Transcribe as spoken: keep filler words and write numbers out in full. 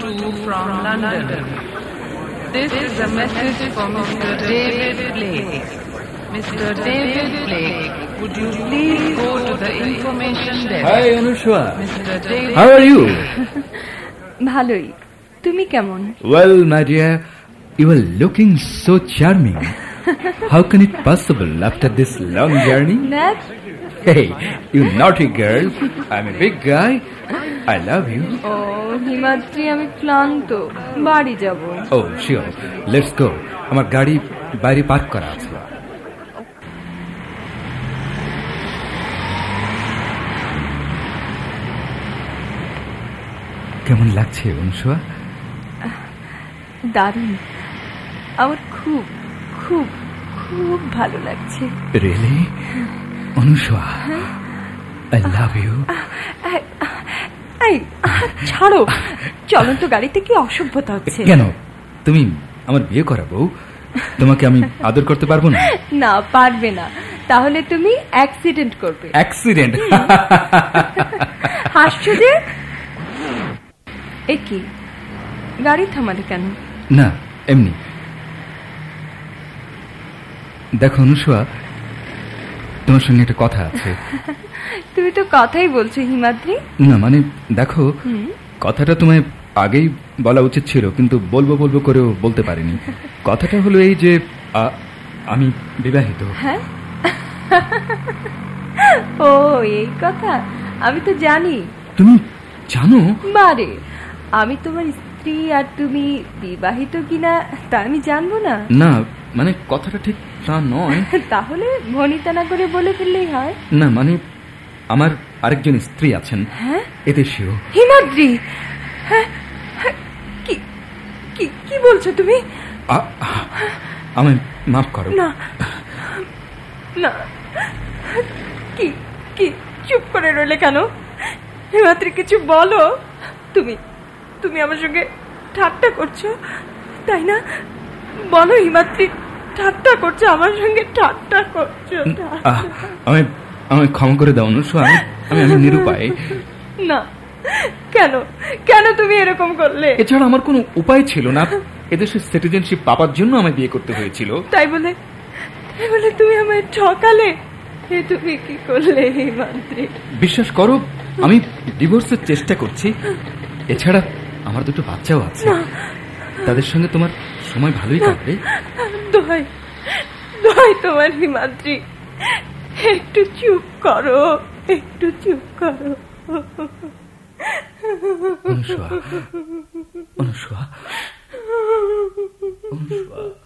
two from London. This is a message for Mister David Blake. Mister David Blake, would you please go to the information desk? Hi, Anushka. Mister David. How are you? ভালোই। তুমি কেমন? Well, my dear, you are looking so charming. How can it possible after this long journey? That Hey, you naughty girl. I'm a big guy. I love you. ও হিমাদ্রি, আমি ক্লান্ত, বাড়ি যাব। Oh, sure. Let's go. আমার গাড়ি বাইরে park করা আছে। কেমন লাগছে অনুষা? দারুণ, আমার খুব খুব খুব ভালো লাগছে। Really? Anusha, I love you. এই ছাড়ো, চলন্ত গাড়িতে কি অসভ্যতা হচ্ছে। কেন? তুমি আমার বিয়ে করাবো, তোমাকে আমি আদর করতে পারবো না? না, পারবে না। তাহলে তুমি অ্যাক্সিডেন্ট করবে। অ্যাক্সিডেন্ট? হাসছো যে? এ কি, গাড়ি থামালে কেন? না, এমনি। দেখো অনুষা, তোমার সঙ্গে একটা কথা আছে। তুমি তো কথাই বলছো হিমাদ্রি। না মানে দেখো, কথাটা তোমায় আগেই বলা উচিত ছিল, কিন্তু বলবো বলবো করেও বলতে পারিনি। কথাটা হলো এই যে আমি বিবাহিত। হ্যাঁ? ও এই কথা আমি তো জানি। তুমি জানো? বারে, আমি তোমার স্ত্রী আর তুমি বিবাহিত কিনা তা আমি জানবো না? না মানে কথাটা ঠিক তা নয়। তাহলে ভনিতা না করে বলে ফেললেই হয়। না মানে আমার আরেকজন স্ত্রী আছেন। হ্যাঁ? এদেশীয়। হিমাদ্রি? হ্যাঁ, কি কি কি বলছো তুমি? আমায় মাফ করো। না না, কি কি চুপ করে রইলে কেন? হিমাদ্রি কিছু বলো। তুমি তুমি আমার সঙ্গে ঠাট্টা করছো, তাই না? বলো হিমাদ্রি, ঠাট্টা করছো আমার সঙ্গে, ঠাট্টা করছো? আমি আমি ক্ষমা করে দাও অনুষা, আমি আমি নিরুপায়। না, কেন কেন তুমি এরকম করলে? এছাড়া আমার কোনো উপায় ছিল না। এদেশের সিটিজেনশিপ পাবার জন্য আমায় বিয়ে করতে হয়েছিল। তাই বলে তাই বলে তুমি আমায় ঠকালে? এ তুমি কি করলে হিমাদ্রি? বিশ্বাস করো, আমি ডিভোর্সের চেষ্টা করছি। এছাড়া আমার দুটো বাচ্চাও আছে, তাদের সঙ্গে তোমার সময় ভালোই কাটবে। দোহাই দোহাই তোমার হিমাদ্রি, একটু চুপ করো, একটু চুপ করো। অনুষা, অনুষা, অনুষা।